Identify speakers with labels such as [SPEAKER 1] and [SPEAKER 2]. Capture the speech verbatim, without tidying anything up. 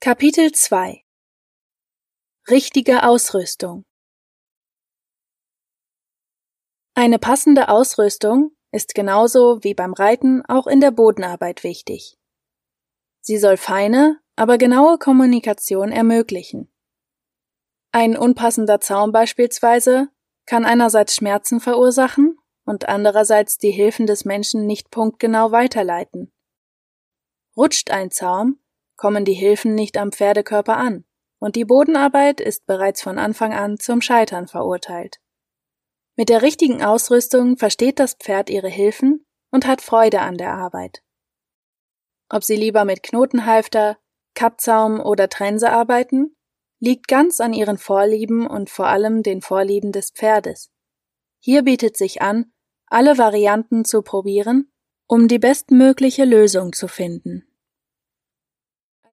[SPEAKER 1] Kapitel zwei Richtige Ausrüstung. Eine passende Ausrüstung ist genauso wie beim Reiten auch in der Bodenarbeit wichtig. Sie soll feine, aber genaue Kommunikation ermöglichen. Ein unpassender Zaum beispielsweise kann einerseits Schmerzen verursachen und andererseits die Hilfen des Menschen nicht punktgenau weiterleiten. Rutscht ein Zaum, kommen die Hilfen nicht am Pferdekörper an und die Bodenarbeit ist bereits von Anfang an zum Scheitern verurteilt. Mit der richtigen Ausrüstung versteht das Pferd ihre Hilfen und hat Freude an der Arbeit. Ob sie lieber mit Knotenhalfter, Kappzaum oder Trense arbeiten, liegt ganz an ihren Vorlieben und vor allem den Vorlieben des Pferdes. Hier bietet sich an, alle Varianten zu probieren, um die bestmögliche Lösung zu finden.